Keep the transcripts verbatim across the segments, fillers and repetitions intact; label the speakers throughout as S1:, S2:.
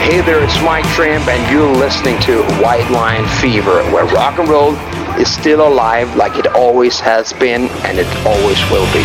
S1: Hey there, it's Mike Tramp, and you're listening to White Line Fever, where rock and roll is still alive like it always has been, and it always will be.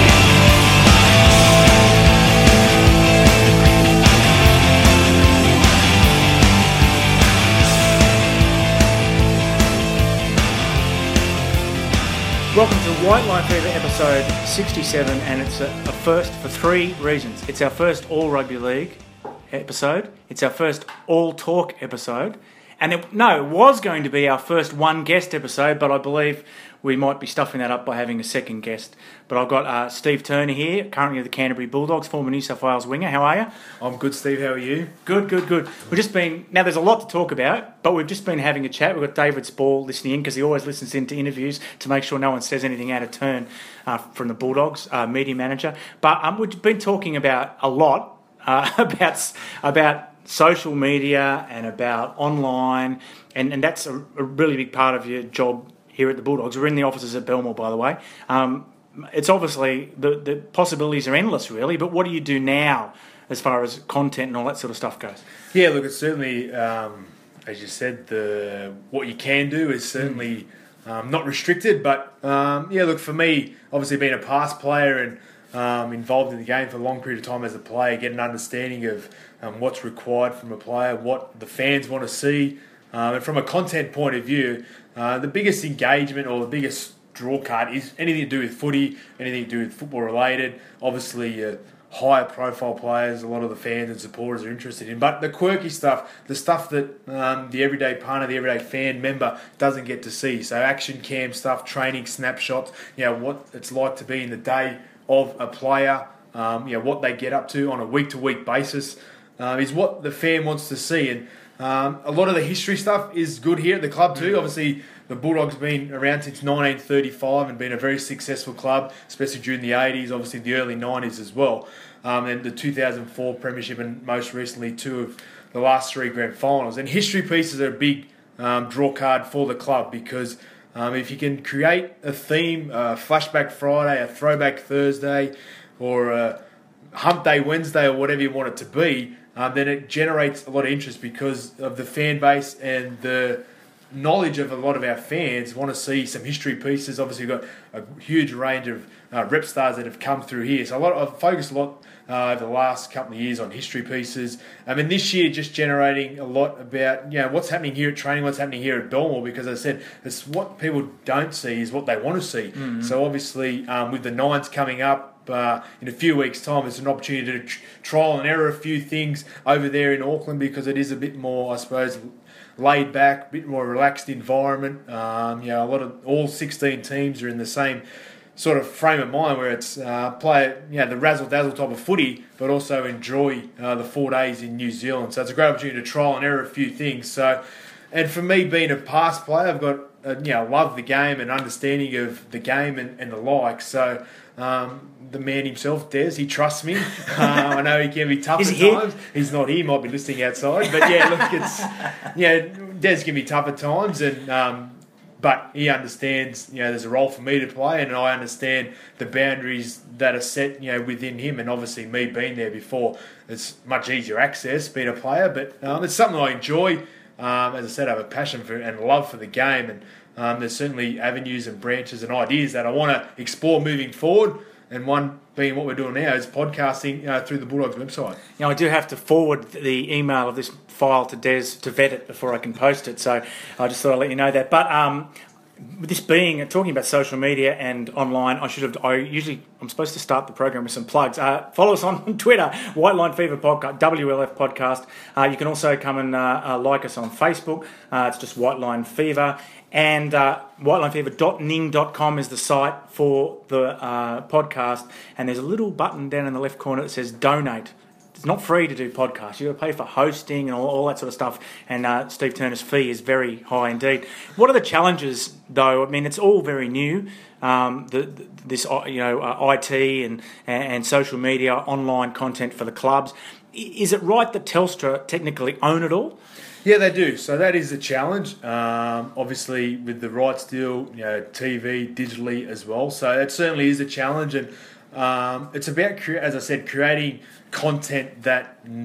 S2: Welcome to White Line Fever episode sixty-seven, and it's a, a first for three reasons. It's our first All Rugby League episode, it's our first All Talk episode, and it, no, it was going to be our first one guest episode, but I believe we might be stuffing that up by having a second guest. But I've got uh, Steve Turner here, currently of the Canterbury Bulldogs, former New South Wales winger. How are you?
S3: I'm good, Steve. How are you?
S2: Good, good, good. We've just been, now there's a lot to talk about, but we've just been having a chat. We've got David Spall listening in because he always listens into interviews to make sure no one says anything out of turn uh, from the Bulldogs, uh, media manager. But um, we've been talking about a lot uh, about about social media and about online, and, and that's a, a really big part of your job here at the Bulldogs. We're in the offices at Belmore, by the way. Um, it's obviously, the, the possibilities are endless, really, but what do you do now as far as content and all that sort of stuff goes?
S3: Yeah, look, it's certainly, um, as you said, the what you can do is certainly mm. um, not restricted, but um, yeah, look, for me, obviously being a past player and um, involved in the game for a long period of time as a player, get an understanding of um, what's required from a player, what the fans want to see, um, and from a content point of view, Uh, the biggest engagement or the biggest draw card is anything to do with footy, anything to do with football related. Obviously, uh, higher profile players, a lot of the fans and supporters are interested in. But the quirky stuff, the stuff that um, the everyday punter, the everyday fan member doesn't get to see. So action cam stuff, training snapshots, you know, what it's like to be in the day of a player, um, you know, what they get up to on a week-to-week basis uh, is what the fan wants to see. And Um, a lot of the history stuff is good here at the club too. Obviously, the Bulldogs have been around since nineteen thirty-five and been a very successful club, especially during the eighties, obviously the early nineties as well. Um, and the two thousand four Premiership and most recently two of the last three grand finals. And history pieces are a big um, draw card for the club because um, if you can create a theme, a Flashback Friday, a Throwback Thursday, or a Hump Day Wednesday, or whatever you want it to be, Um, then it generates a lot of interest because of the fan base and the knowledge of a lot of our fans want to see some history pieces. Obviously, we've got a huge range of uh, rep stars that have come through here. So a lot, I've focused a lot uh, over the last couple of years on history pieces. I mean, this year just generating a lot about you know what's happening here at training, what's happening here at Belmore, because as I said, it's what people don't see is what they want to see. Mm-hmm. So obviously, um, with the Nines coming up, Uh, in a few weeks' time, it's an opportunity to tr- trial and error a few things over there in Auckland because it is a bit more, I suppose, laid back, a bit more relaxed environment. Um, you know, a lot of all sixteen teams are in the same sort of frame of mind where it's uh, play, you know, the razzle dazzle type of footy, but also enjoy uh, the four days in New Zealand. So it's a great opportunity to trial and error a few things. So, and for me, being a past player, I've got uh, you know love the game and understanding of the game and, and the like. So. Um, the man himself, Des, he trusts me. Uh, I know he can be tough
S2: Is
S3: at
S2: he
S3: times. He's not here, he might be listening outside. But yeah, look, it's yeah, Des can be tough at times, and um, but he understands. You know, there's a role for me to play, and I understand the boundaries that are set. You know, within him, and obviously me being there before, it's much easier access being a player. But um, it's something I enjoy. Um, as I said, I have a passion for and love for the game, and um, there's certainly avenues and branches and ideas that I want to explore moving forward. And one being what we're doing now is podcasting uh, through the Bulldogs website.
S2: Now, I do have to forward the email of this file to Des to vet it before I can post it, so I just thought I'd let you know that. But um, with this being, talking about social media and online, I should have, I usually, I'm supposed to start the program with some plugs. Uh, follow us on Twitter, White Line Fever Podcast, W L F Podcast. Uh, you can also come and uh, uh, like us on Facebook. Uh, it's just White Line Fever. And uh, white line fever dot ning dot com is the site for the uh, podcast. And there's a little button down in the left corner that says donate. It's not free to do podcasts. You've got to pay for hosting and all, all that sort of stuff. And uh, Steve Turner's fee is very high indeed. What are the challenges, though? I mean, it's all very new. Um, the, the, this, you know, uh, I T and, and social media, online content for the clubs. Is it right that Telstra technically own it all?
S3: Yeah, they do. So that is a challenge. Um, obviously, with the rights deal, you know, T V, digitally as well. So it certainly is a challenge, and um, it's about, as I said, creating content that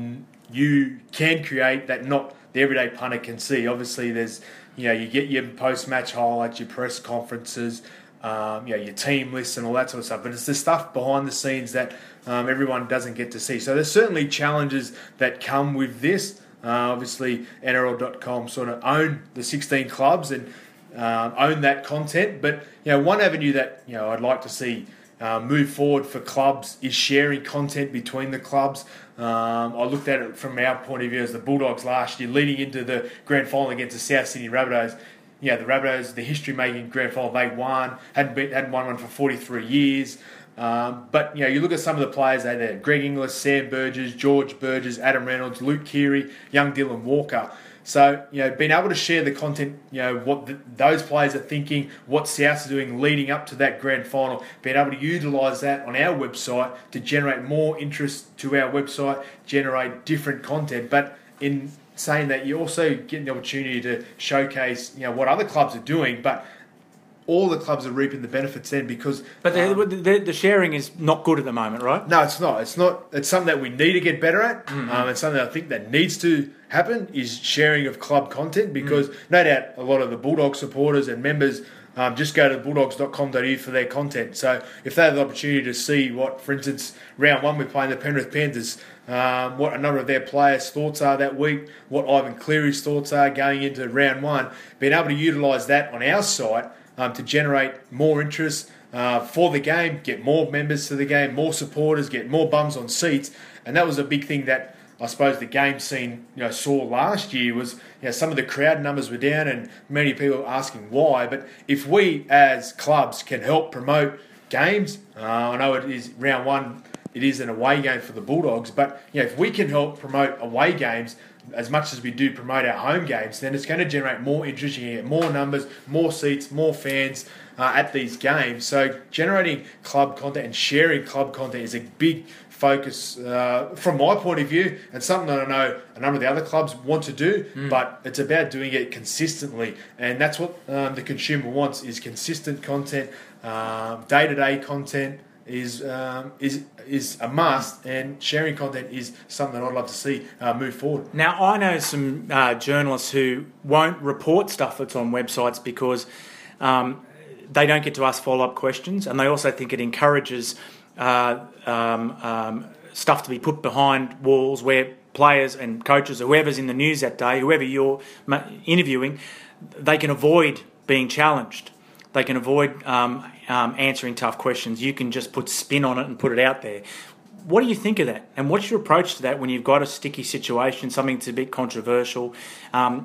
S3: you can create that not the everyday punter can see. Obviously, there's, you know, you get your post-match highlights, your press conferences, um, you know, your team lists and all that sort of stuff. But it's the stuff behind the scenes that um, everyone doesn't get to see. So there's certainly challenges that come with this. Uh, obviously, N R L dot com sort of own the sixteen clubs and um, own that content. But, you know, one avenue that, you know, I'd like to see uh, move forward for clubs is sharing content between the clubs. Um, I looked at it from our point of view as the Bulldogs last year, leading into the grand final against the South Sydney Rabbitohs. Yeah, the Rabbitohs, the history-making grand final, they won, hadn't been, hadn't won one for forty-three years. Um, but, you know, you look at some of the players they there: Greg Inglis, Sam Burgess, George Burgess, Adam Reynolds, Luke Keary, young Dylan Walker. So, you know, being able to share the content, you know, what the, those players are thinking, what Souths are doing leading up to that grand final, being able to utilise that on our website to generate more interest to our website, generate different content. But in saying that, you also get the opportunity to showcase, you know, what other clubs are doing, but all the clubs are reaping the benefits then because...
S2: But the,
S3: um,
S2: the, the sharing is not good at the moment, right?
S3: No, it's not. It's not. It's something that we need to get better at.
S2: Mm-hmm.
S3: Um, it's something that I think that needs to happen is sharing of club content because mm. no doubt a lot of the Bulldog supporters and members um, just go to bulldogs dot com dot a u for their content. So if they have the opportunity to see what, for instance, round one we're playing the Penrith Panthers, um, what a number of their players' thoughts are that week, what Ivan Cleary's thoughts are going into round one, being able to utilise that on our site um, to generate more interest uh, for the game, get more members to the game, more supporters, get more bums on seats. And that was a big thing that I suppose the game scene, you know, saw last year was, you know, some of the crowd numbers were down and many people were asking why. But if we as clubs can help promote games, uh, I know it is round one, it is an away game for the Bulldogs, but you know, if we can help promote away games as much as we do promote our home games, then it's going to generate more interest. You can get more numbers, more seats, more fans uh, at these games. So generating club content and sharing club content is a big focus uh, from my point of view, and something that I know a number of the other clubs want to do, mm. but it's about doing it consistently, and that's what um, the consumer wants: is consistent content, um, day-to-day content is um, is is a must, and sharing content is something that I'd love to see uh, move forward.
S2: Now, I know some uh, journalists who won't report stuff that's on websites because um, they don't get to ask follow-up questions, and they also think it encourages Uh, um, um, stuff to be put behind walls where players and coaches, whoever's in the news that day, whoever you're interviewing, they can avoid being challenged. They can avoid um, um, answering tough questions. You can just put spin on it and put it out there. What do you think of that? And what's your approach to that when you've got a sticky situation, something that's a bit controversial? Um,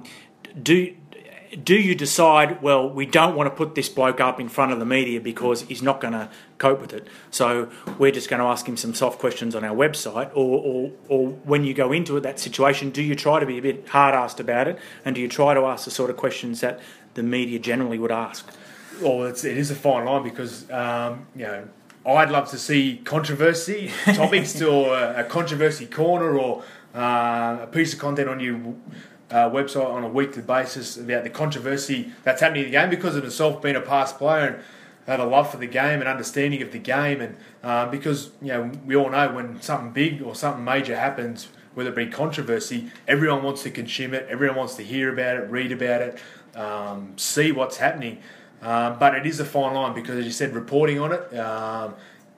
S2: do Do you decide, well, we don't want to put this bloke up in front of the media because he's not going to cope with it, so we're just going to ask him some soft questions on our website? Or, or, or when you go into that situation, do you try to be a bit hard-assed about it, and do you try to ask the sort of questions that the media generally would ask?
S3: Well, it's, it is a fine line because, um, you know, I'd love to see controversy topics to a, a controversy corner or uh, a piece of content on your Uh, website on a weekly basis about the controversy that's happening in the game, because of myself being a past player and have a love for the game and understanding of the game, and uh, because, you know, we all know when something big or something major happens, whether it be controversy, everyone wants to consume it, everyone wants to hear about it, read about it, um, see what's happening. Um, but it is a fine line because, as you said, reporting on it um,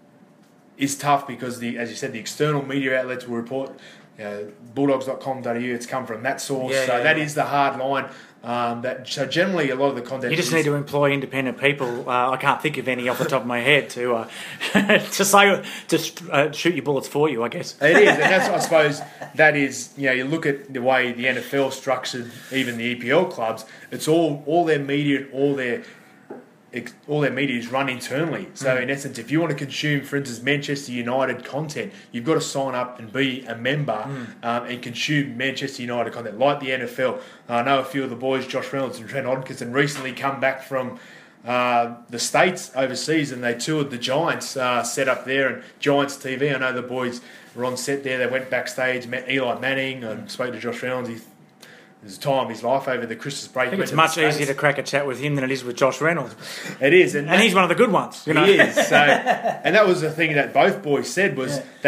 S3: is tough because, the, as you said, the external media outlets will report. You know, bulldogs dot com dot a u, it's come from that source,
S2: yeah,
S3: so
S2: yeah,
S3: that
S2: yeah.
S3: is the hard line. Um, that so generally a lot of the content.
S2: You just
S3: is,
S2: need to employ independent people. Uh, I can't think of any off the top of my head to uh, to say to uh, shoot your bullets for you, I guess.
S3: It is, and that's, I suppose that is, you know, you look at the way the N F L structured, even the E P L clubs. It's all all their media, all their all their media is run internally. So mm. in essence, if you want to consume, for instance, Manchester United content, you've got to sign up and be a member mm. um, and consume Manchester United content, like the N F L. I know a few of the boys, Josh Reynolds and Trent Hodkinson, recently come back from uh, the States overseas, and they toured the Giants uh, set up there, and Giants T V. I know the boys were on set there. They went backstage, met Eli Manning, and spoke to Josh Reynolds. He There's a time of his life over the Christmas break.
S2: I think it's much easier to crack a chat with him than it is with Josh Reynolds.
S3: It is. And,
S2: and he's one of the good ones. You know?
S3: He is. So, and that was the thing that both boys said was yeah. that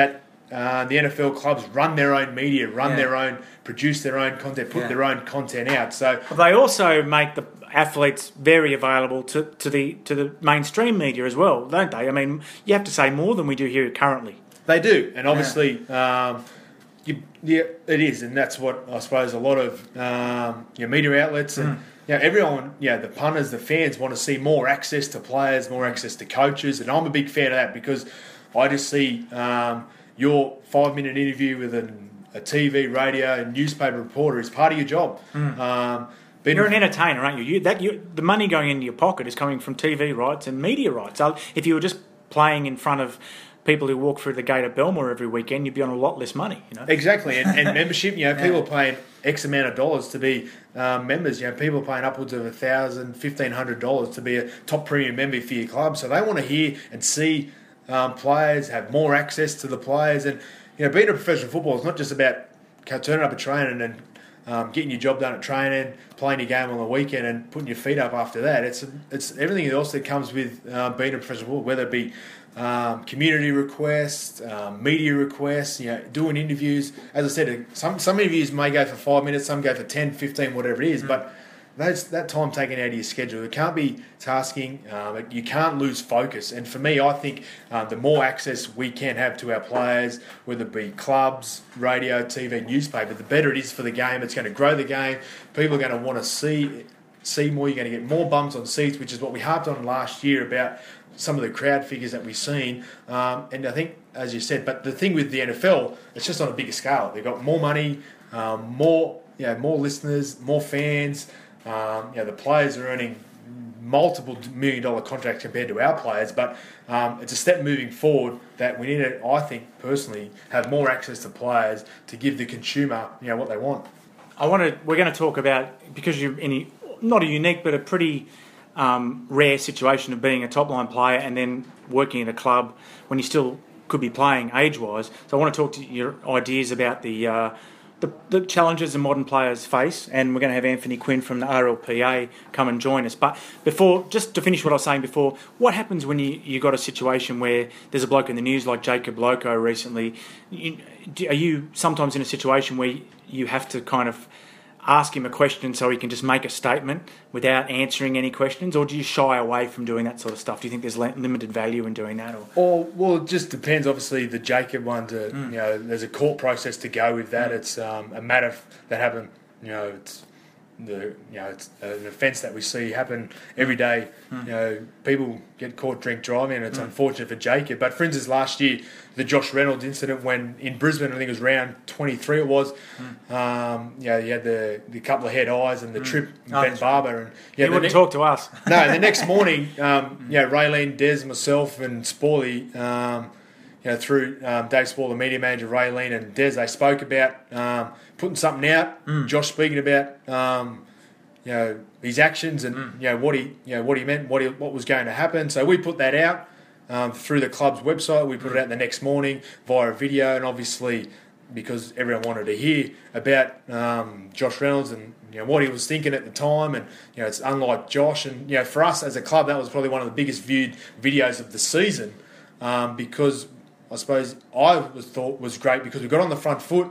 S3: uh, the N F L clubs run their own media, run
S2: Yeah.
S3: their own, produce their own content, put
S2: Yeah.
S3: their own content out. So
S2: They also make the athletes very available to, to the to the mainstream media as well, don't they? I mean, you have to say more than we do here currently.
S3: they do, and obviously, um, you, yeah, it is, and that's what I suppose a lot of um, your media outlets and.
S2: Mm.
S3: You know, everyone, yeah, the punters, the fans want to see more access to players, more access to coaches, and I'm a big fan of that because I just see um, your five-minute interview with an, a T V, radio, and newspaper reporter is part of your job.
S2: Mm.
S3: Um, being
S2: You're an entertainer, aren't you? you that you, the money going into your pocket is coming from T V rights and media rights. So if you were just playing in front of people who walk through the gate at Belmore every weekend, you'd be on a lot less money. You know
S3: exactly, and, and membership. You know,
S2: Yeah.
S3: people are paying X amount of dollars to be um, members. You know, people are paying upwards of a thousand, fifteen hundred dollars to be a top premium member for your club. So they want to hear and see um, players have more access to the players, and you know, being a professional footballer is not just about turning up at training and um, getting your job done at training, playing your game on the weekend, and putting your feet up after that. It's it's everything else that comes with uh, being a professional footballer, whether it be Um, community requests, um, media requests, you know, doing interviews. As I said, some some interviews may go for five minutes, some go for ten, fifteen, whatever it is, mm. but those, that time taken out of your schedule, it can't be tasking, um, you can't lose focus. And for me, I think uh, the more access we can have to our players, whether it be clubs, radio, T V, newspaper, the better it is for the game. It's going to grow the game. People are going to want to see see more. You're going to get more bums on seats, which is what we harped on last year about some of the crowd figures that we've seen. Um, and I think, as you said, but the thing with the N F L, it's just on a bigger scale. They've got more money, um, more you know, more listeners, more fans. Um, you know, the players are earning multiple million dollar contracts compared to our players, but um, it's a step moving forward that we need to, I think, personally, have more access to players to give the consumer, you know, what they want.
S2: I want to. We're going to talk about, because you're in a, not a unique, but a pretty Um, rare situation of being a top-line player and then working at a club when you still could be playing age-wise. So I want to talk to your ideas about the, uh, the the challenges the modern players face, and we're going to have Anthony Quinn from the R L P A come and join us. But before, just to finish what I was saying before, what happens when you, you got a situation where there's a bloke in the news like Jacob Loco recently? You, are you sometimes in a situation where you have to kind of ask him a question so he can just make a statement without answering any questions, or do you shy away from doing that sort of stuff? Do you think there's limited value in doing that? Or,
S3: or well, it just depends. Obviously, the Jacob one, to mm. you know, there's a court process to go with that. Mm. It's um, a matter that happened. You know, it's the you know, it's an offence that we see happen every day. Mm. You know, people get caught drink driving, and it's mm. unfortunate for Jacob. But for instance, last year, the Josh Reynolds incident when in Brisbane, I think it was round twenty-three. It was, mm. um, you know, you had the, the couple of head eyes and the mm. trip oh, Ben Barber, and
S2: yeah, he wouldn't ne- talk to us.
S3: No, the next morning, um, mm. you know, Raylene, Des, myself, and Sporley, um, you know, through um, Dave Spall, the media manager, Raylene and Des, they spoke about um, putting something out. Mm. Josh speaking about. Um, You know, his actions and mm. you know what he you know what he meant, what he, what was going to happen. So we put that out um, through the club's website. We put it out the next morning via a video, and obviously because everyone wanted to hear about um, Josh Reynolds and you know what he was thinking at the time, and you know it's unlike Josh. And you know for us as a club, that was probably one of the biggest viewed videos of the season um, because I suppose I was thought was great because we got on the front foot.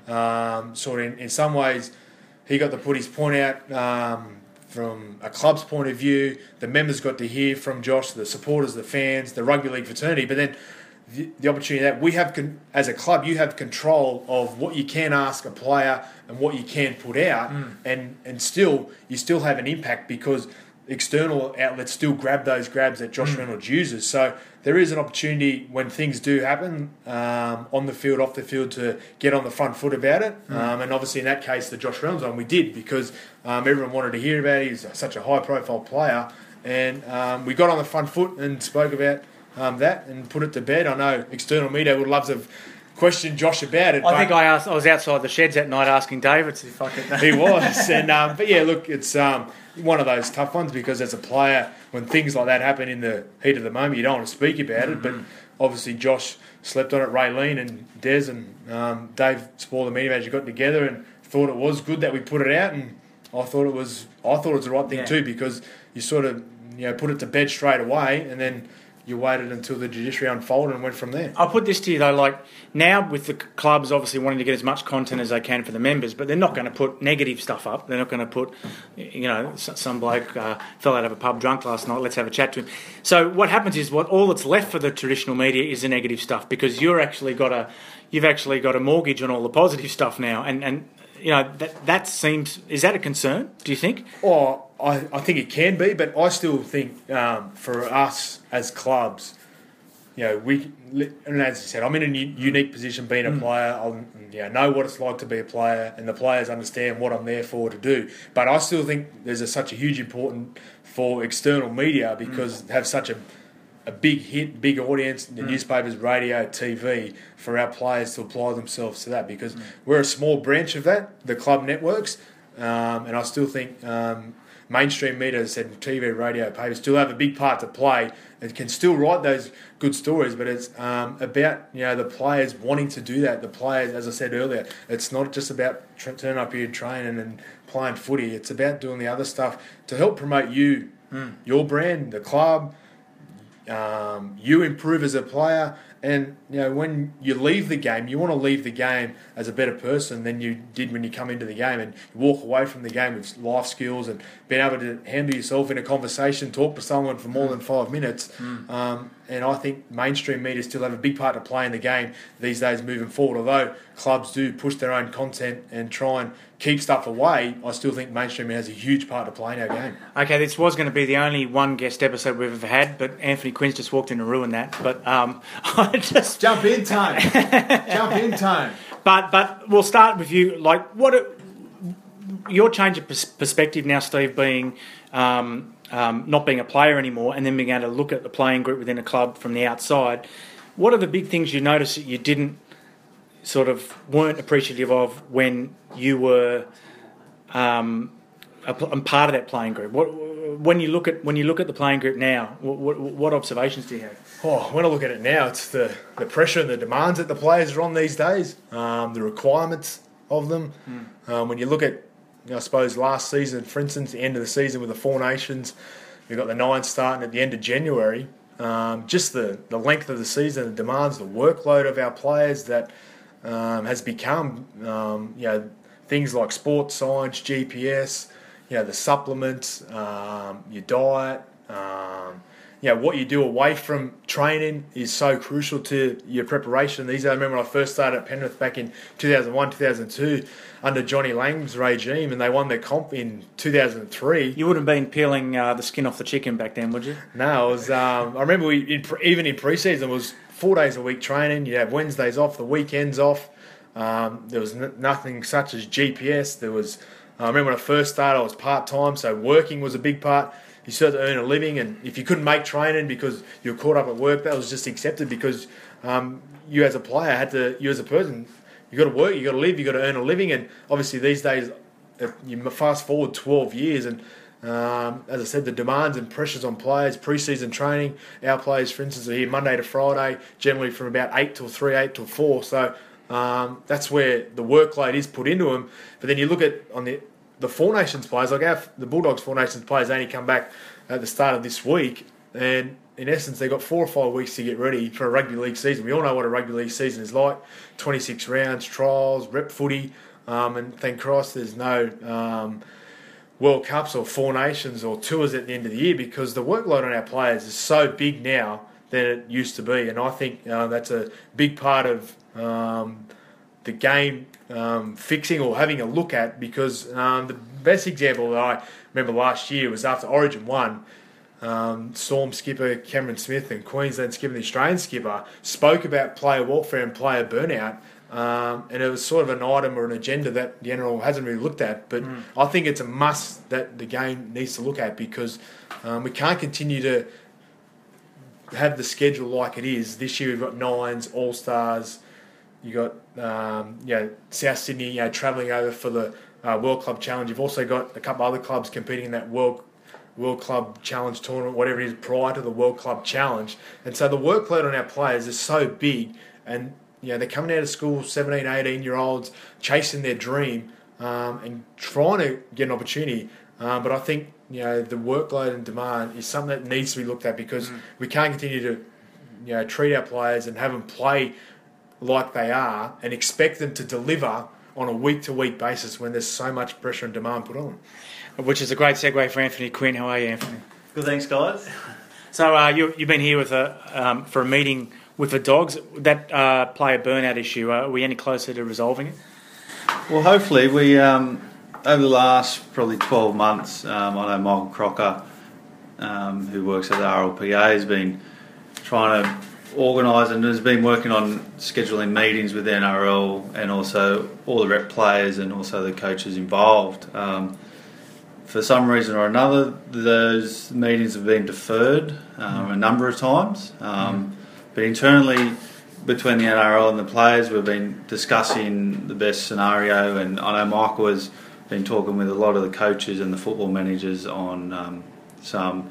S3: Um, sort of in, in some ways. He got to put his point out um, from a club's point of view. The members got to hear from Josh, the supporters, the fans, the rugby league fraternity. But then the, the opportunity that we have, con- as a club, you have control of what you can ask a player and what you can put out, mm. and and still you still have an impact because external outlets still grab those grabs that Josh mm. Reynolds uses. So there is an opportunity when things do happen um, on the field, off the field, to get on the front foot about it. Mm. Um, and obviously in that case, the Josh Reynolds one, we did because um, everyone wanted to hear about it. He's such a high-profile player. And um, we got on the front foot and spoke about um, that and put it to bed. I know external media would love to have questioned Josh about it.
S2: I think I asked. I was outside the sheds that night asking David if I could.
S3: He was. and um, But yeah, look, it's um, one of those tough ones because as a player, when things like that happen in the heat of the moment, you don't want to speak about mm-hmm. it. But obviously Josh slept on it. Raylene and Des and um, Dave Spall, the media manager, got together and thought it was good that we put it out. And I thought it was I thought it was the right thing yeah. too, because you sort of you know put it to bed straight away, and then you waited until the judiciary unfolded and went from there.
S2: I'll put this to you though, like now with the clubs obviously wanting to get as much content as they can for the members, but they're not going to put negative stuff up. They're not going to put, you know, some bloke uh, fell out of a pub drunk last night, let's have a chat to him. So what happens is what all that's left for the traditional media is the negative stuff, because you're actually got a, you've actually got a mortgage on all the positive stuff now, and and you know that that seems, is that a concern? Do you think?
S3: Oh, I, I think it can be, but I still think um, for us as clubs, you know, we, and as you said, I'm in a u- unique position being a mm. player. I you know, know what it's like to be a player, and the players understand what I'm there for to do. But I still think there's a, such a huge importance for external media, because mm. they have such a a big hit, big audience, the mm. newspapers, radio, T V, for our players to apply themselves to that, because mm. we're a small branch of that, the club networks, um, and I still think um, mainstream media, as I said, T V, radio, papers, still have a big part to play and can still write those good stories, but it's um, about, you know, the players wanting to do that. The players, as I said earlier, it's not just about tr- turning up here training and playing footy, it's about doing the other stuff to help promote you, mm. your brand, the club, Um, you improve as a player, and you know when you leave the game, you want to leave the game as a better person than you did when you come into the game, and you walk away from the game with life skills and being able to handle yourself in a conversation, talk to someone for more than five minutes. Mm. Um, and I think mainstream media still have a big part to play in the game these days moving forward. Although clubs do push their own content and try and keep stuff away, I still think mainstream has a huge part to play in our game.
S2: Okay, this was going to be the only one guest episode we've ever had, but Anthony Quinn's just walked in to ruin that. But um, I just
S3: jump in, Tone. jump in, Tone.
S2: But but we'll start with you. Like, what it, your change of pers- perspective now, Steve, being um, um, not being a player anymore, and then being able to look at the playing group within a club from the outside. What are the big things you noticed that you didn't sort of weren't appreciative of when you were um, a, a part of that playing group? What when you look at when you look at the playing group now, what, what observations do you have?
S3: Oh, when I look at it now, it's the, the pressure and the demands that the players are on these days, um, the requirements of them. Mm. Um, when you look at, you know, I suppose last season, for instance, the end of the season with the Four Nations, we've got the Nines starting at the end of January. Um, just the, the length of the season, the demands, the workload of our players that um, has become, um, you know, things like sports science, G P S, you know, the supplements, um, your diet, um, you know, what you do away from training is so crucial to your preparation. These, I remember when I first started at Penrith back in two thousand one, two thousand two, under Johnny Lang's regime, and they won their comp in two thousand three.
S2: You wouldn't have been peeling uh, the skin off the chicken back then, would you?
S3: No, it was. Um, I remember we in, even in pre-season, it was four days a week training. You have Wednesdays off, the weekends off. Um, there was n- nothing such as G P S. There was. I remember when I first started, I was part-time, so working was a big part. You started to earn a living, and if you couldn't make training because you were caught up at work, that was just accepted because um, you as a player had to, you as a person, you got to work, you got to live, you got to earn a living, and obviously these days, you fast forward twelve years, and um, as I said, the demands and pressures on players, pre-season training, our players, for instance, are here Monday to Friday, generally from about eight till three, eight till four, so um, that's where the workload is put into them. But then you look at on the the Four Nations players, like our, the Bulldogs Four Nations players only come back at the start of this week, and in essence they've got four or five weeks to get ready for a rugby league season. We all know what a rugby league season is like, twenty-six rounds, trials, rep footy, um, and thank Christ there's no um, World Cups or Four Nations or tours at the end of the year, because the workload on our players is so big now than it used to be, and I think uh, that's a big part of um, the game um, fixing or having a look at, because um, the best example that I remember last year was after Origin one, um, Storm skipper Cameron Smith and Queensland skipper, the Australian skipper, spoke about player welfare and player burnout, um, and it was sort of an item or an agenda that the N R L hasn't really looked at, but mm. I think it's a must that the game needs to look at, because um, we can't continue to have the schedule like it is. This year we've got Nines, All-Stars, you got um, you know, South Sydney, you know, travelling over for the uh, World Club Challenge. You've also got a couple other clubs competing in that World World Club Challenge tournament, whatever it is, prior to the World Club Challenge. And so the workload on our players is so big, and you know, they're coming out of school, seventeen, eighteen year olds, chasing their dream um, and trying to get an opportunity. Um, but I think, you know, the workload and demand is something that needs to be looked at because mm. we can't continue to, you know, treat our players and have them play like they are and expect them to deliver on a week-to-week basis when there's so much pressure and demand put on them.
S2: Which is a great segue for Anthony Quinn. How are you, Anthony?
S4: Good, thanks, guys.
S2: So uh, you, you've been here with a um, for a meeting with the Dogs. That uh, player burnout issue, uh, are we any closer to resolving it?
S4: Well, hopefully. We um, over the last probably twelve months, um, I know Michael Crocker, um, who works at the R L P A, has been trying to organise and has been working on scheduling meetings with the N R L and also all the rep players and also the coaches involved. Um, for some reason or another, those meetings have been deferred um, a number of times. Um, mm. But internally, between the N R L and the players, we've been discussing the best scenario, and I know Michael has been talking with a lot of the coaches and the football managers on um, some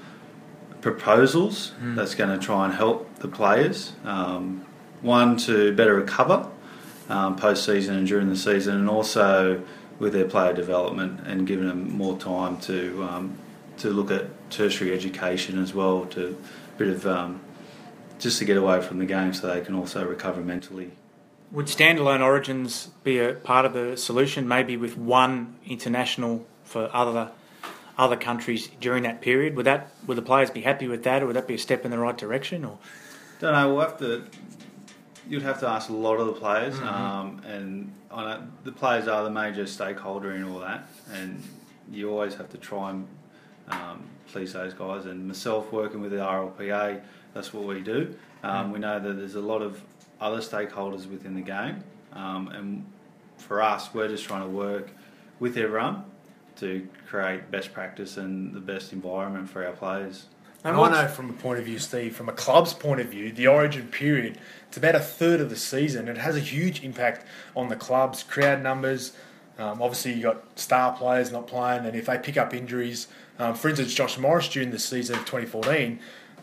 S4: proposals mm. that's going to try and help the players. Um, one, to better recover um, post-season and during the season, and also with their player development and giving them more time to um, to look at tertiary education as well, to a bit of um, just to get away from the game so they can also recover mentally.
S2: Would standalone origins be a part of the solution, maybe with one international for other other countries during that period? Would that would the players be happy with that, or would that be a step in the right direction? Or
S4: don't know. We'll have to. You'd have to ask a lot of the players,
S2: mm-hmm.
S4: um, and I know the players are the major stakeholder in all that, and you always have to try and um, please those guys. And myself, working with the R L P A, that's what we do. Um, mm-hmm. We know that there's a lot of other stakeholders within the game, um, and for us, we're just trying to work with everyone to create best practice and the best environment for our players.
S3: And I know from a point of view, Steve, from a club's point of view, the origin period, it's about a third of the season. It has a huge impact on the club's crowd numbers. Um, obviously, you've got star players not playing, and if they pick up injuries, um, for instance, Josh Morris during the season of twenty fourteen,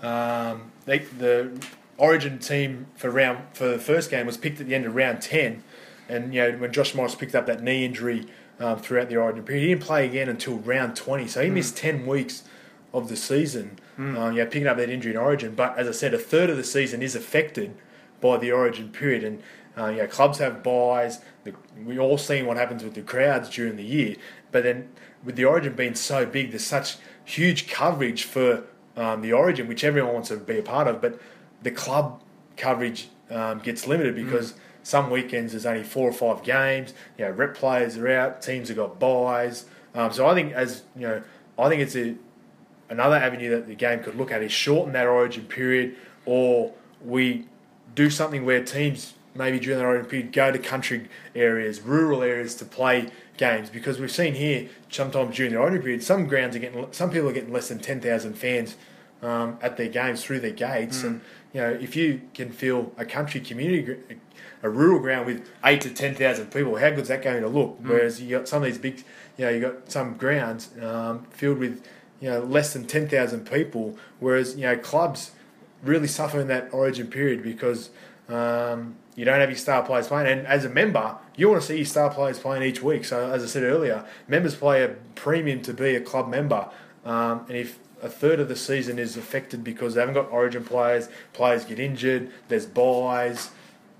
S3: um, they, the origin team for round for the first game was picked at the end of round ten, and you know when Josh Morris picked up that knee injury um, throughout the origin period, he didn't play again until round twenty, so he mm. missed ten weeks of the season. Mm. Um, yeah, picking up that injury in Origin, but as I said, a third of the season is affected by the Origin period, and uh, yeah, clubs have buys. The, we all seen what happens with the crowds during the year, but then with the Origin being so big, there's such huge coverage for um, the Origin, which everyone wants to be a part of, but the club coverage um, gets limited because mm. some weekends there's only four or five games. You know, rep players are out, teams have got buys. Um, so I think, as you know, I think it's a another avenue that the game could look at is shorten that origin period, or we do something where teams maybe during the origin period go to country areas, rural areas to play games, because we've seen here sometimes during the origin period some grounds are getting, some people are getting less than ten thousand fans um, at their games through their gates, mm. and you know if you can fill a country community, a rural ground with eight to ten thousand people, how good's that going to look? Mm. Whereas you got some of these big, you know, you got some grounds um, filled with you know, less than ten thousand people, whereas, you know, clubs really suffer in that origin period because um, you don't have your star players playing. And as a member, you want to see your star players playing each week. So, as I said earlier, members play a premium to be a club member. Um, and if a third of the season is affected because they haven't got origin players, players get injured, there's buys,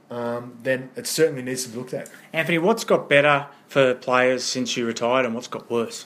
S3: um, then it certainly needs to be looked at.
S2: Anthony, what's got better for players since you retired, and what's got worse?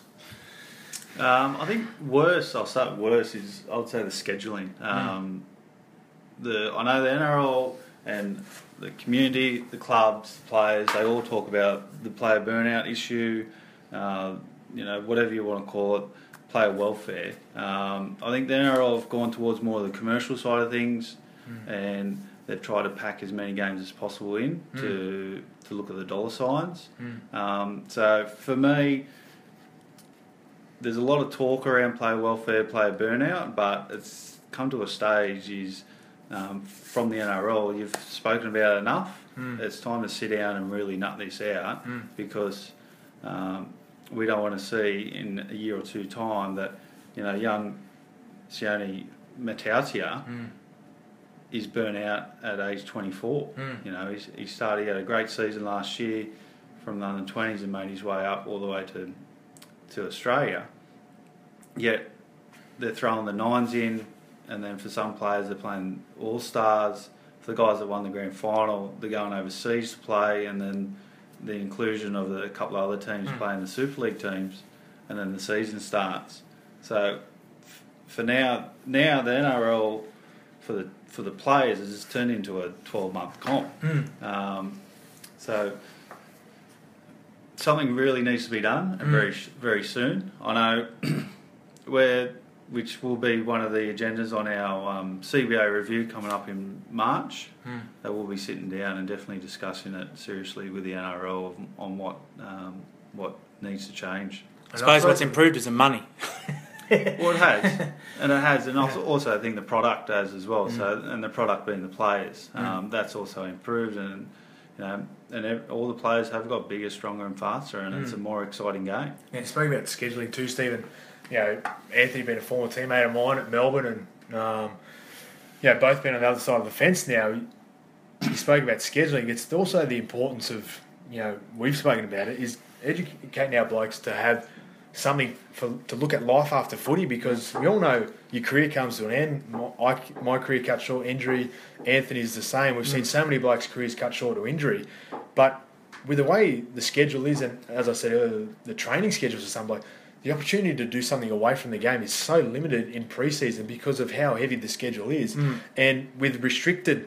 S4: Um, I think worse, I'll start with worse, is I would say the scheduling. Um, mm. the I know the N R L and the community, the clubs, the players, they all talk about the player burnout issue, uh, you know, whatever you want to call it, player welfare. Um, I think the N R L have gone towards more of the commercial side of things, mm. and they've tried to pack as many games as possible in mm. to to look at the dollar signs. Mm. Um, so for me, there's a lot of talk around player welfare, player burnout, but it's come to a stage is um, from the N R L, you've spoken about it enough. Mm. It's time to sit down and really nut this out mm. because um, we don't want to see in a year or two time that, you know, young Sione Matautia mm. is burnt out at age twenty-four. Mm. You know, he's, he started, he had a great season last year from the under twenties and made his way up all the way to to Australia. yet they're throwing the nines in, and then for some players they're playing all stars. For the guys that won the grand final, they're going overseas to play, and then the inclusion of the, a couple of other teams mm. playing the Super League teams, and then the season starts. So f- for now, now the N R L for the for the players has just turned into a twelve month comp. Mm. Um, so something really needs to be done, and mm. very very soon. I know where. Which will be one of the agendas on our um, C B A review coming up in March. Mm. That we'll be sitting down and definitely discussing it seriously with the N R L on what um, what needs to change.
S2: I suppose what's improved is the money.
S4: Well, it has, and it has, and also, also I think the product has as well. Mm. So, and the product being the players, um, mm. that's also improved, and you know, and ev- all the players have got bigger, stronger, and faster, and mm. it's a more exciting game.
S3: Yeah, speaking about scheduling too, Stephen. You know, Anthony being a former teammate of mine at Melbourne, and um, you know, both been on the other side of the fence now. You spoke about scheduling. It's also the importance of, you know, we've spoken about it, is educating our blokes to have something for to look at life after footy, because we all know your career comes to an end. My, I, my career cut short, injury. Anthony's the same. We've seen so many blokes' careers cut short to injury, but with the way the schedule is, and as I said earlier, the training schedules of some blokes, the opportunity to do something away from the game is so limited in pre-season because of how heavy the schedule is. Mm. And with restricted,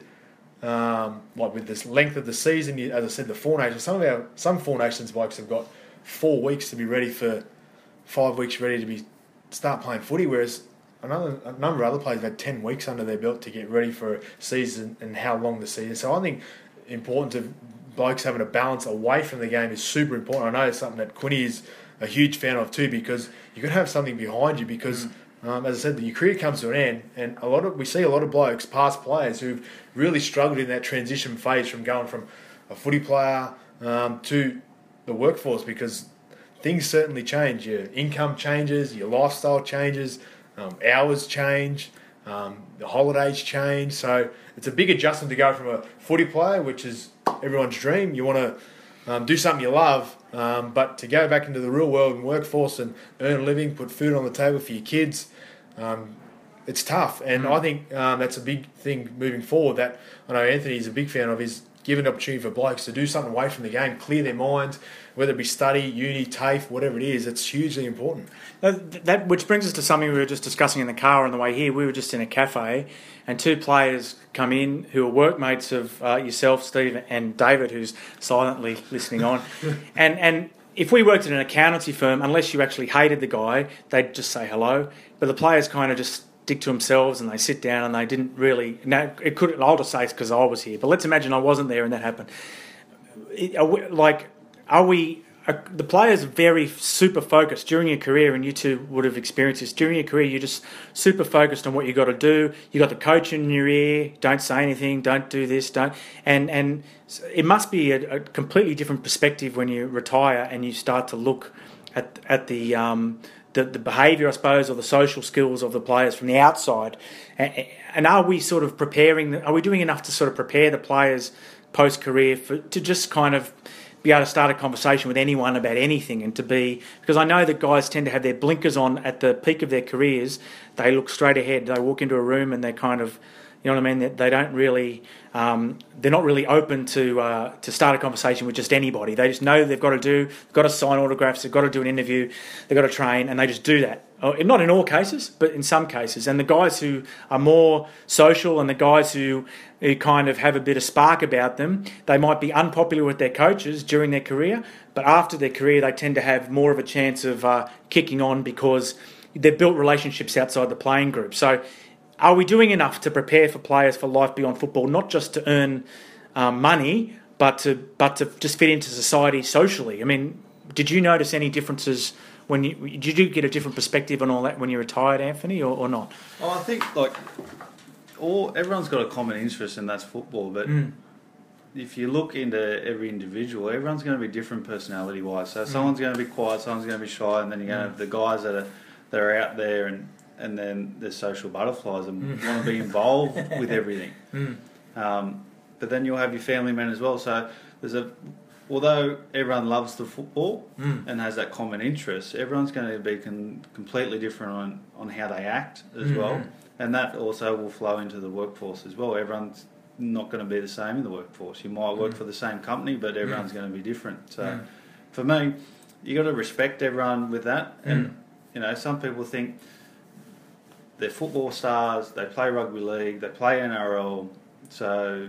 S3: um, like with this length of the season, as I said, the Four Nations, some of our some Four Nations blokes have got four weeks to be ready for, five weeks ready to be start playing footy, whereas another a number of other players have had ten weeks under their belt to get ready for a season and how long the season. So I think important to blokes having a balance away from the game is super important. I know it's something that Quinny is a huge fan of too, because you got to have something behind you, because mm. um, as I said, your career comes to an end, and a lot of we see a lot of blokes, past players, who've really struggled in that transition phase from going from a footy player um, to the workforce, because things certainly change. Your income changes, your lifestyle changes, um, hours change, um, the holidays change. So it's a big adjustment to go from a footy player, which is everyone's dream. You want to Um, do something you love, um, but to go back into the real world and workforce and earn a living, put food on the table for your kids, um, it's tough. And mm. I think um, that's a big thing moving forward that I know Anthony's a big fan of, is giving an opportunity for blokes to do something away from the game, clear their minds, whether it be study, uni, TAFE, whatever it is. It's hugely important.
S2: That, that which brings us to something we were just discussing in the car on the way here. We were just in a cafe, and two players come in who are workmates of uh, yourself, Steve, and David, who's silently listening on. and and if we worked at an accountancy firm, unless you actually hated the guy, they'd just say hello. But the players kind of just stick to themselves, and they sit down, and they didn't really. Now it could. I'll just say it's because I was here. But let's imagine I wasn't there and that happened. It, are we, like, are we? Are the players are very super focused during your career, and you two would have experienced this during your career. You're just super focused on what you got to do. You got the coach in your ear. Don't say anything. Don't do this. Don't. And and it must be a, a completely different perspective when you retire and you start to look at at the. Um, The, the behaviour, I suppose, or the social skills of the players from the outside, and, and are we sort of preparing? Are we doing enough to sort of prepare the players post career for to just kind of be able to start a conversation with anyone about anything, and to be, because I know that guys tend to have their blinkers on at the peak of their careers. They look straight ahead. They walk into a room and they're kind of, you know what I mean? They, they don't really, um, they're not really open to uh, to start a conversation with just anybody. They just know they've got to do, they've got to sign autographs, they've got to do an interview, they've got to train, and they just do that. Not in all cases, but in some cases. And the guys who are more social, and the guys who, who kind of have a bit of spark about them, they might be unpopular with their coaches during their career, but after their career they tend to have more of a chance of uh, kicking on because they've built relationships outside the playing group. So are we doing enough to prepare for players for life beyond football, not just to earn um, money, but to but to just fit into society socially? I mean, did you notice any differences when you did you get a different perspective on all that when you retired, Anthony, or, or not?
S4: Oh, I think like all everyone's got a common interest, and that's football. But mm. if you look into every individual, everyone's going to be different personality wise. So mm. someone's going to be quiet, someone's going to be shy, and then you're going to have the guys that are that are out there and. And then there's social butterflies and mm. want to be involved with everything. Mm. Um, but then you'll have your family men as well. So there's a although everyone loves the football
S2: Mm.
S4: and has that common interest, everyone's going to be con- completely different on, on how they act as
S2: Mm.
S4: well. And that also will flow into the workforce as well. Everyone's not going to be the same in the workforce. You might work
S2: Mm.
S4: for the same company, but everyone's going to be different. So
S2: Mm.
S4: for me, you got to respect everyone with that. And,
S2: Mm.
S4: you know, some people think they're football stars, they play rugby league, they play N R L, so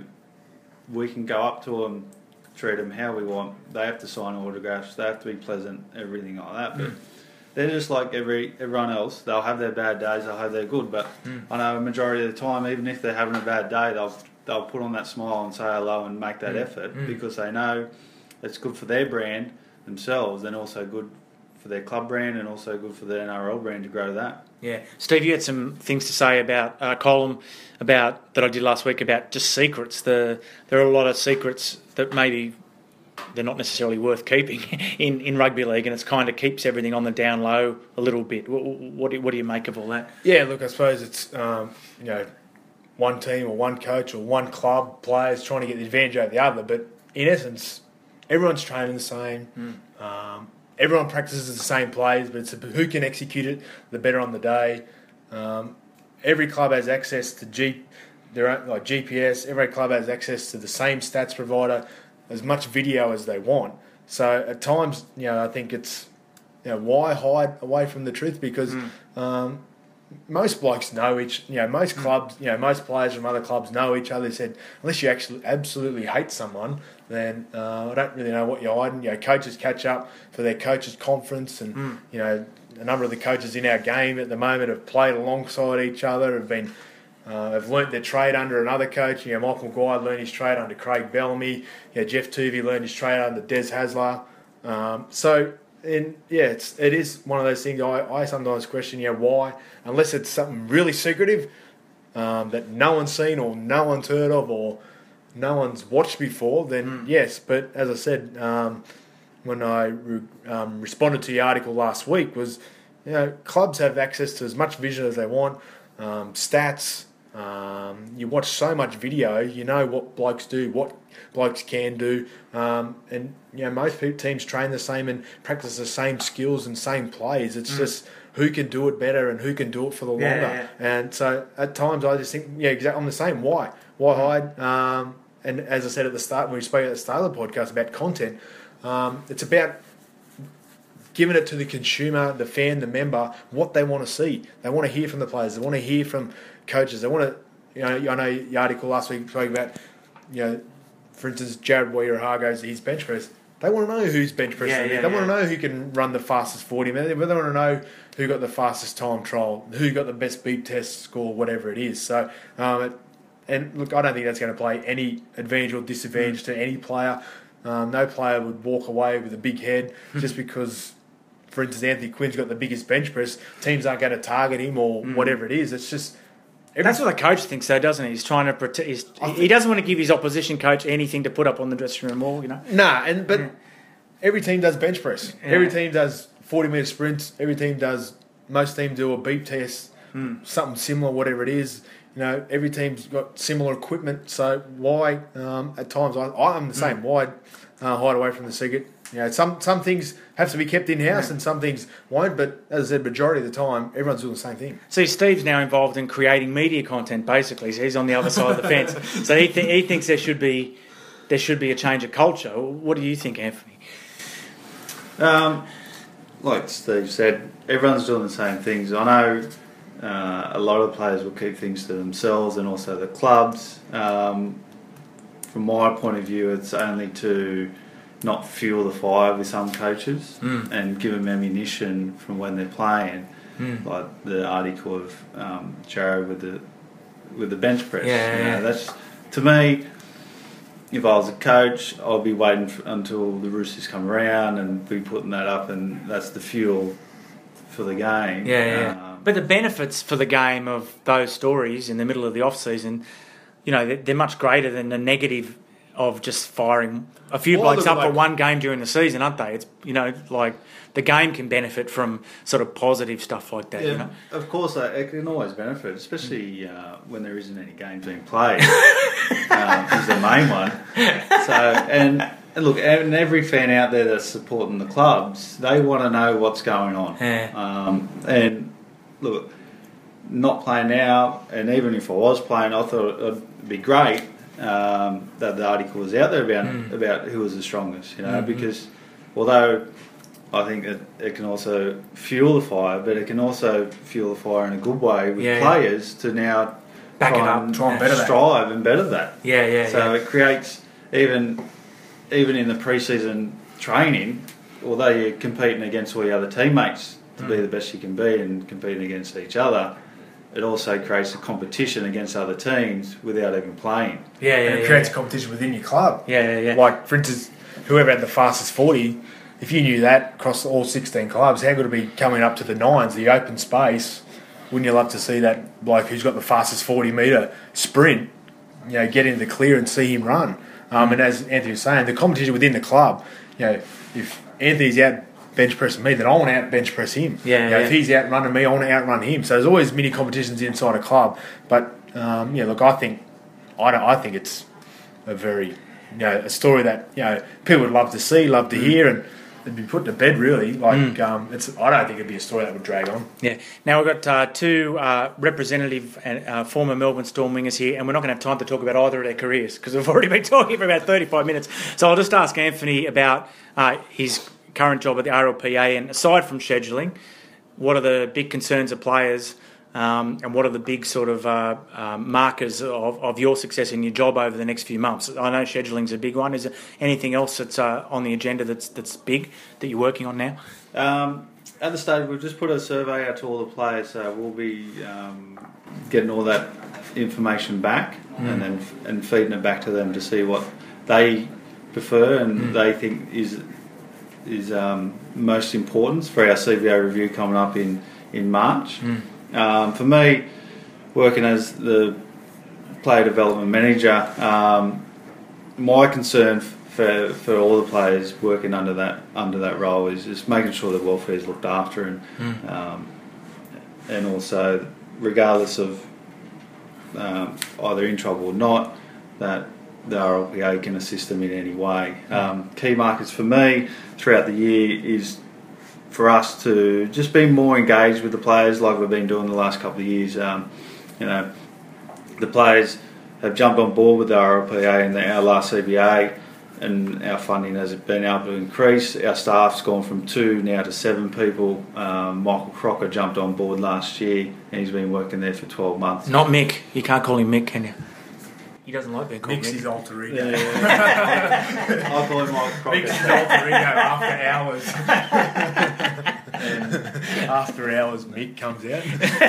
S4: we can go up to them, treat them how we want. They have to sign autographs, they have to be pleasant, everything like that. But
S2: Mm.
S4: they're just like every everyone else. They'll have their bad days, they'll have their good. But
S2: Mm.
S4: I know a majority of the time, even if they're having a bad day, they'll they'll put on that smile and say hello and make that
S2: Mm.
S4: effort
S2: Mm.
S4: because they know it's good for their brand themselves and also good for their club brand and also good for the N R L brand to grow that.
S2: Yeah, Steve, you had some things to say about a column about that I did last week about just secrets. The there are a lot of secrets that maybe they're not necessarily worth keeping in, in rugby league, and it's kind of keeps everything on the down low a little bit. What, what, do, what do you make of all that?
S3: Yeah, look, I suppose it's um, you know one team or one coach or one club players trying to get the advantage over the other, but in essence, everyone's training the same.
S2: Mm.
S3: Um, everyone practices the same plays, but it's who can execute it the better on the day. Um, every club has access to G, their own, like G P S. Every club has access to the same stats provider, as much video as they want. So at times, you know, I think it's, you know, why hide away from the truth? Because
S2: Mm.
S3: um, most blokes know each, you know, most clubs, you know, most players from other clubs know each other. They said, unless you actually absolutely hate someone, then uh, I don't really know what you're hiding. You know, coaches catch up for their coaches' conference, and
S2: Mm.
S3: you know, a number of the coaches in our game at the moment have played alongside each other, have been, uh, have learnt their trade under another coach. You know, Michael Maguire learned his trade under Craig Bellamy. You know, Jeff Tuvey learned his trade under Des Hasler. Um, so. And yeah, it's it is one of those things. I, I sometimes question, you know, why, unless it's something really secretive um, that no one's seen or no one's heard of or no one's watched before, then
S2: Mm.
S3: yes. But as I said, um, when I re, um, responded to the article last week, was you know clubs have access to as much vision as they want, um, stats. Um, you watch so much video, you know what blokes do, what blokes can do, um, and you know most pe- teams train the same and practice the same skills and same plays. It's
S2: Mm.
S3: just who can do it better and who can do it for the longer.
S2: Yeah, yeah.
S3: And so at times I just think, yeah, exactly. I'm the same. Why? Why hide? Um, and as I said at the start, when we spoke at the start of the podcast about content, um, it's about giving it to the consumer, the fan, the member, what they want to see. They want to hear from the players. They want to hear from coaches. They want to, you know, I know the article last week spoke about, you know, for instance, Jared Waerea-Hargo's his bench press. They want to know who's bench pressing.
S2: Yeah, yeah,
S3: they want
S2: yeah.
S3: to know who can run the fastest forty minutes. They want to know who got the fastest time trial, who got the best beep test score, whatever it is. So, um, it, and look, I don't think that's going to play any advantage or disadvantage to any player. Um, no player would walk away with a big head just because, for instance, Anthony Quinn's got the biggest bench press. Teams aren't going to target him or whatever it is. It's just... Every,
S2: That's what the coach thinks, though, doesn't he? He's trying to protect. He's, he doesn't want to give his opposition coach anything to put up on the dressing room wall, you know.
S3: Nah, and but
S2: Yeah.
S3: every team does bench press.
S2: Yeah.
S3: Every team does forty minute sprints. Every team does. Most teams do a beep test,
S2: Mm.
S3: something similar, whatever it is. You know, every team's got similar equipment. So why, um, at times, I, I'm the same. Why uh, hide away from the secret? You know, some some things have to be kept in house,
S2: Yeah.
S3: and some things won't. But as I said, majority of the time, everyone's doing the same thing.
S2: See, Steve's now involved in creating media content, basically. So he's on the other side of the fence. So he, th- he thinks there should be there should be a change of culture. What do you think, Anthony?
S4: Um, like Steve said, everyone's doing the same things. I know uh, a lot of players will keep things to themselves and also the clubs. Um, from my point of view, it's only to not fuel the fire with some coaches
S2: Mm.
S4: and give them ammunition from when they're playing.
S2: Mm.
S4: Like the article of um, Jared with the with the bench press.
S2: Yeah,
S4: You know,
S2: yeah.
S4: that's to me. If I was a coach, I'll be waiting for, until the Roosters come around and be putting that up, and that's the fuel for the game.
S2: Yeah, yeah.
S4: Um,
S2: But the benefits for the game of those stories in the middle of the off season, you know, they're, they're much greater than the negative of just firing a few
S3: Well,
S2: blokes
S3: look,
S2: up for
S3: like-
S2: one game during the season, aren't they? It's you know, like the game can benefit from sort of positive stuff like that.
S4: yeah,
S2: You know,
S4: of course, uh, it can always benefit, especially uh, when there isn't any games being played. um, is the main one. So, and and look, and every fan out there that's supporting the clubs, they want to know what's going on.
S2: Yeah.
S4: Um, and look, not playing now, and even if I was playing, I thought it'd be great um, that the article was out there about mm. about who was the strongest. You know, mm-hmm. because although I think it, it can also fuel the fire, but it can also fuel the fire in a good way with
S2: yeah,
S4: players yeah. to now
S2: back
S4: try
S2: it up,
S4: and
S2: try and better
S4: strive
S2: that.
S4: and better that.
S2: Yeah, yeah.
S4: So
S2: yeah.
S4: it creates even even in the pre-season training, although you're competing against all your other teammates to mm. be the best you can be and competing against each other, it also creates a competition against other teams without even playing.
S2: Yeah, yeah.
S3: And it
S2: yeah,
S3: creates
S2: yeah.
S3: a competition within your club.
S2: Yeah, yeah, yeah.
S3: Like, for instance, whoever had the fastest forty, if you knew that across all sixteen clubs, how good it would be coming up to the nines, the open space? Wouldn't you love to see that bloke who's got the fastest forty metre sprint, you know, get into the clear and see him run? Um, and as Anthony was saying, the competition within the club, you know, if Anthony's out bench pressing me, then I want to out bench press him.
S2: Yeah,
S3: you know,
S2: yeah.
S3: If he's out running me, I want to outrun him. So there's always mini competitions inside a club. But um, yeah, look, I think I don't, I think it's a very, you know, a story that, you know, people would love to see, love to hear, and it'd be put to bed really. Like mm. um, it's, I don't think it'd be a story that would drag on.
S2: Yeah. Now we've got uh, two uh, representative and uh, former Melbourne Storm wingers here, and we're not going to have time to talk about either of their careers because we've already been talking for about thirty-five minutes. So I'll just ask Anthony about uh, his current job at the R L P A, and aside from scheduling, what are the big concerns of players, um, and what are the big sort of uh, um, markers of, of your success in your job over the next few months? I know scheduling's a big one. Is there anything else that's uh, on the agenda that's that's big that you're working on now?
S4: Um, at the stage, we've just put a survey out to all the players, so we'll be um, getting all that information back mm. and then and feeding it back to them to see what they prefer and mm. they think is is um, most important for our C V A review coming up in, in March. Mm. Um, for me, working as the player development manager, um, my concern for for all the players working under that under that role is just making sure that welfare is looked after, and mm. um, and also regardless of um, either in trouble or not, that the R L P A can assist them in any way. Um, key markers for me throughout the year is for us to just be more engaged with the players like we've been doing the last couple of years. Um, you know, the players have jumped on board with the R L P A and our last C B A, and our funding has been able to increase. Our staff's gone from two now to seven people. Um, Michael Crocker jumped on board last year and he's been working there for twelve months.
S2: Not Mick. You can't call him Mick, can you? He doesn't like being called
S3: Mick's
S2: Mick.
S3: his alter ego.
S4: Yeah, yeah, yeah. I call him Michael Crocker.
S3: Mick's his alter ego after hours. After hours, Mick comes out.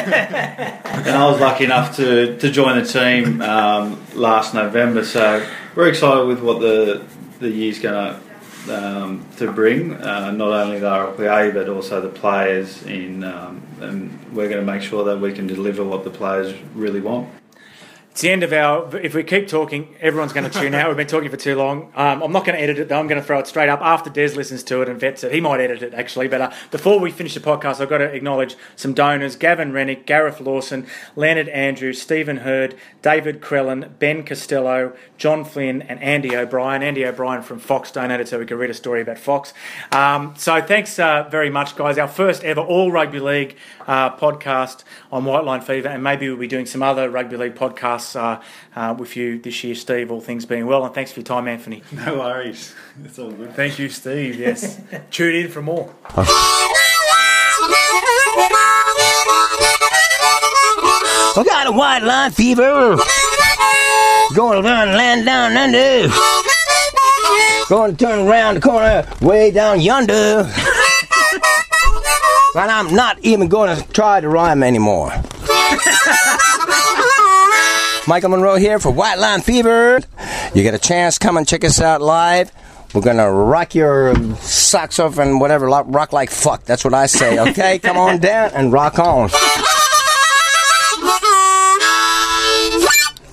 S4: And I was lucky enough to, to join the team um, last November, so we're excited with what the the year's going to um, to bring. Uh, not only the R L P A but also the players in, um, and we're going to make sure that we can deliver what the players really want.
S2: It's the end of our... If we keep talking, everyone's going to tune out. We've been talking for too long. Um, I'm not going to edit it, though. I'm going to throw it straight up after Des listens to it and vets it. He might edit it, actually. But uh, before we finish the podcast, I've got to acknowledge some donors. Gavin Rennick, Gareth Lawson, Leonard Andrews, Stephen Hurd, David Crellin, Ben Costello, John Flynn and Andy O'Brien. Andy O'Brien from Fox donated so we could read a story about Fox. Um, so thanks uh, very much, guys. Our first ever all rugby league uh, podcast on White Line Fever, and maybe we'll be doing some other rugby league podcasts uh, uh, with you this year, Steve, all things being well. And thanks for your time, Anthony.
S4: No worries. It's all good.
S3: Thank you, Steve. Yes. Tune in for more.
S5: I got a white line fever. Going to run land down under. Going to turn around the corner way down yonder. And I'm not even going to try to rhyme anymore. Michael Monroe here for White Line Fever. You get a chance, come and check us out live. We're going to rock your socks off and whatever, rock like fuck. That's what I say, okay? Come on down and rock on.